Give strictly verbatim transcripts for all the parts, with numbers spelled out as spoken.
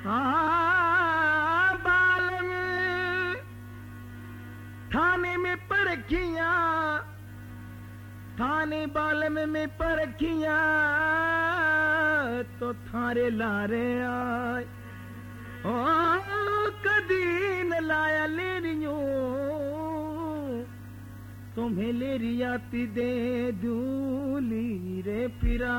हाँ बालम थाने में परखिया, थाने बालम में परखिया तो थारे लारे आए। ओ कदी न लाया लेरियो तुम्हें लेरियाती दे दूली रे पिरा।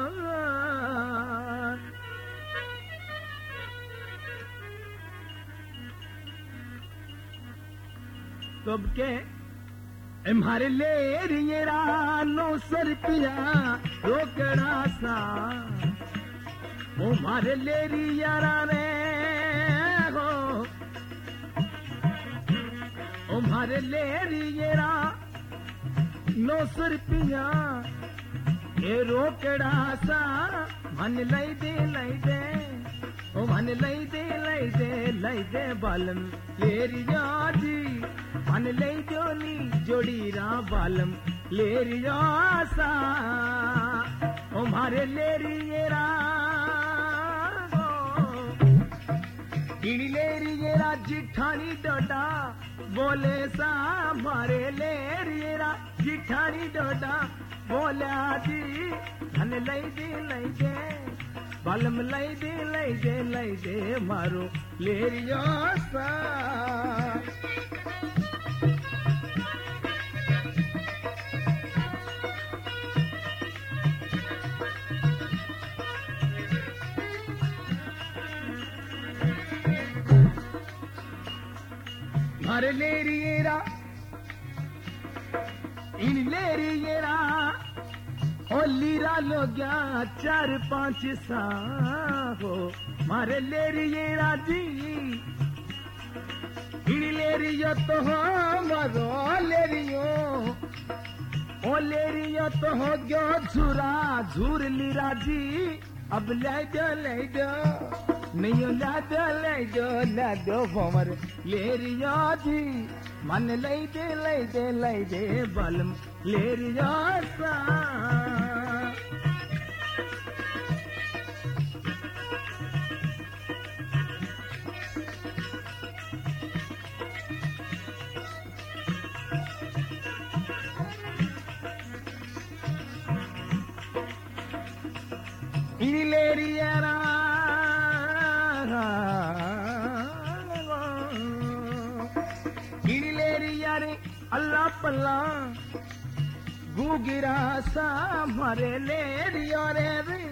कब के हमारे लेरियरा नो सर पिया रोकड़ा सा ओ मारे लेरियरा रे हो ओ मारे लेरियरा नो सर पिया ए रोकड़ा सा मन लई दे लई दे ओ मन लई दे लई दे लई दे बालम लेरिया जी मन लई जोनी जोड़ी रा बालम लेरिया सा ओ मारे लेरियरा गिणी लेरियरा जिठानी डोडा बोले सा मारे लेरियरा जिठानी डोडा बोला जी मन लई दे लई दे बालम लई दे लई दे लई दे मारो लेरिया सा। मारे लेरियरा इन लेरियरा ओ लीरा लो गया चार पांच सा हो मारे लेरियरा जी इन लेरियो तो हो मारो लेरियो ओ लेरियो तो हो गयो झूरा झूर लीरा जी अब ले जो ले जो नहीं ला दो ले जो ला दो भंवर लेरिया जी मन लई दे लई दे लई दे बालम लेरिया सा। लेरिया अल्लाह पल्ला गुगिरा सा मारे लेरिया रे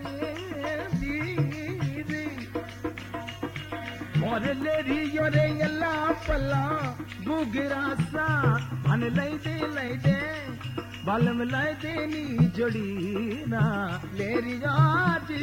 मोरे लेरिया रे अल्लाह पल्ला गुगिरा सा मन लई दे लई दे बालम लई दे नी जोड़ी ना लेरिया जी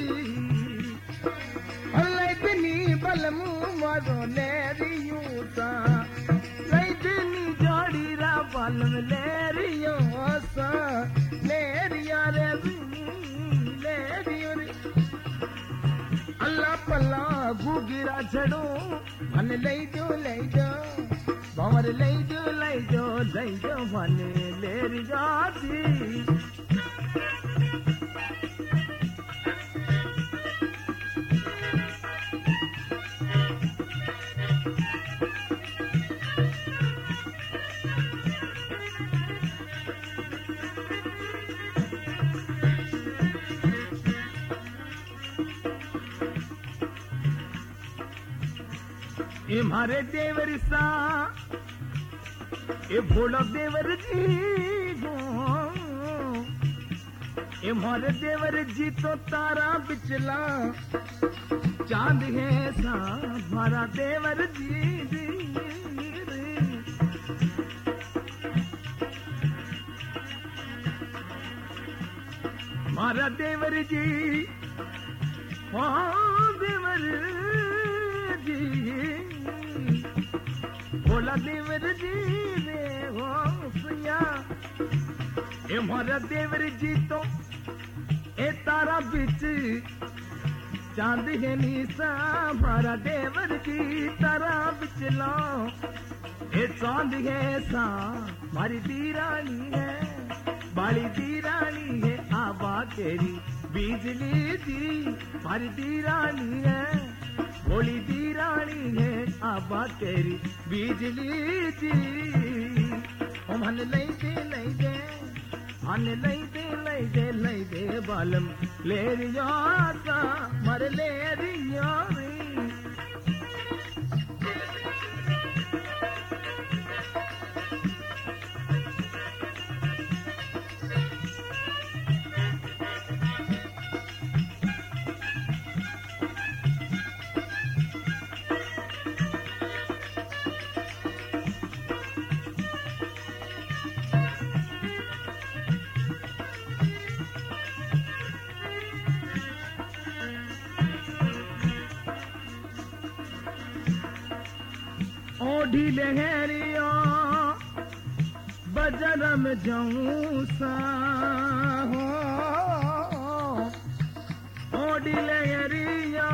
लई दे नी बालम मारो लेरियो सा लई दे नी जोड़ी रा बालम लेरियो सा लेरिया रे लेरियो रे अल्लाह पल्ला गुगिरा छड़ो मन लई दो लई दो भंवर लई दो लई दो लई दो मन लेरिया जी। ये मारे देवर सा ये भोला देवर जी गो ये मारे देवर जी तो तारा बिचला चांद है सा मारा देवर जी, जी मारा देवर जी हाँ देवर जी भोला देवर जी ने हो सुया ए मारा देवर जी तो ए तारा बिच चांद है नीसा मारा देवर जी तारा बिच लो ए चांद है सा मारी दीरानी है बाली दीरानी है आबा तेरी बिजली दी मारी दीरानी है होली दी रानी है आबा तेरी बिजली जी ओ मन लई दे लई दे मन लई दे लई दे लई दे बालम लेरिया सा मर लेरिया रे ओढ़ी लहरिया बजर में जाऊं सा हो ओढ़ी लहरिया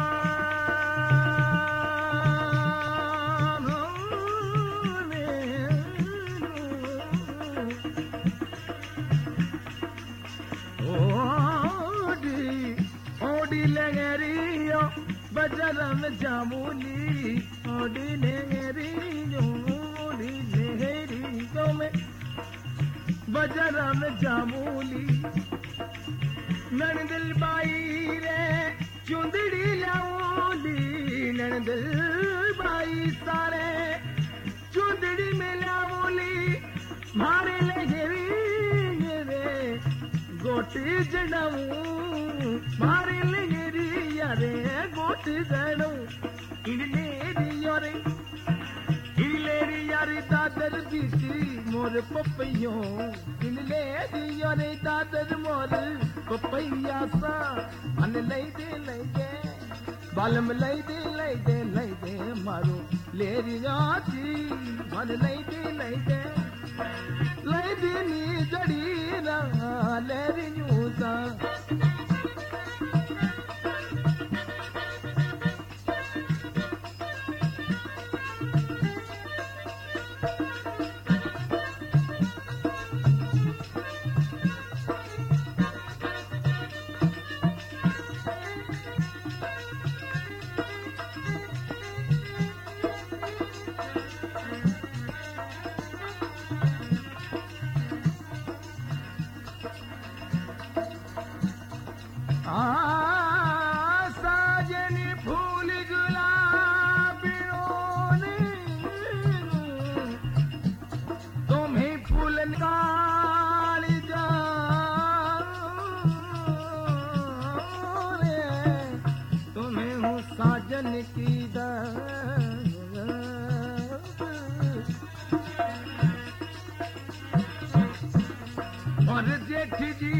ओढ़ी ओढ़ी लहरिया बजर में जामूली ओढ़ी लहरिया ओढ़ी लहरिया में बजर में जामूली नंदिल बाई रे चुंदड़ी लाऊली नंदिल बाई सारे चुंदड़ी में लाऊली मारे लहरी रे गोटी जड़ाऊं मारे लहरी यारे गोटी जड़ाऊं इलेरी यारे इलेरी यारे दादर बीती मोर पपैयो इलेरी यारे दादर मोर पपैया सा मन लई दे लई दे बालम लई दे लई दे लई दे मारो लेरी जाती मन लई दे लई दे लई दे नी जड़ी ना लेरी यूसा साजनी फूल गुलाबियों ने तुम्हें फूल निकाल जाओ रे तुम्हें हूँ साजन की और जेठ जी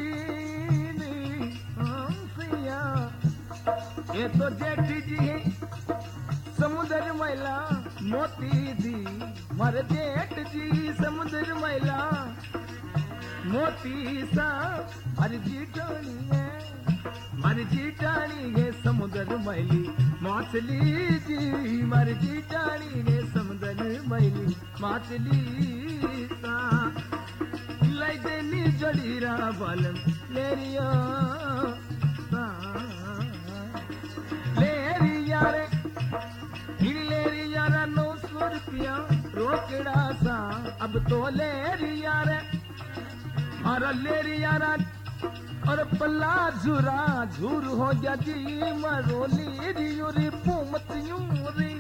ये तो जेठ जी है समुद्र मैला मोती दी मर जेठ जी समुद्र मैला मोती सा मर जी टाणी है मर जी टाणी है समुद्र मैली मछली जी मर जी टाणी है समुद्र मैली मछली सा लाई देनी जड़ीरा बालम लेरिया रोकड़ा सा अब तो लेरी यार मारा लेरी यार और पल्ला झुरा झूर हो गया जी मरो लेरी यूरी पूमतियों री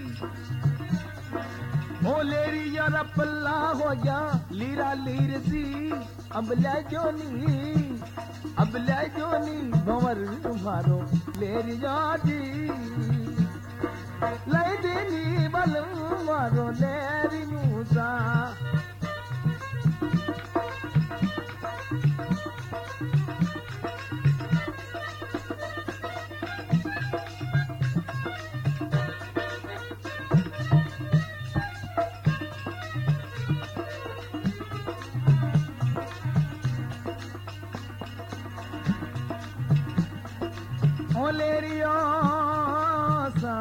हो लेरी यार पल्ला हो गया लीरा लीर जी अब ले जोनी अब ले जोनी भंवर मारो लेरी जी लई देनी बलम मारो लेरी मूसा ओ लेरिया सा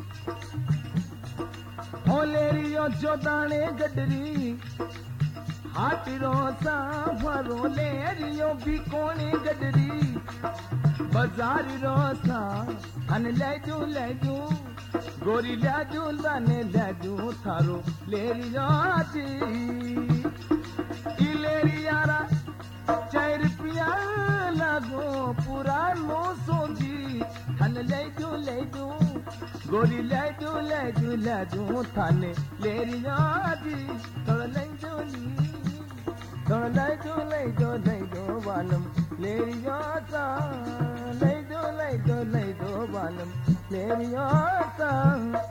जो दाने गडरी हाटिरो सा भरो लेरियो भी कोणी गडरी बाजार रो सा हन ले जू ले जू गोरी ले जू लाने ले जू थारो लेरियो जी ई लेरियारा चार पिया लागो पुरानो सोजी हन ले जू ले जू गोरी ले जू ले जू ले जू थाने लेरियो जी थोड़ा ले जू ली थोड़ा ले जू ले जू ले जू वालम लेरियो सा ले जू ले जू ले जू वालम लेरियो सा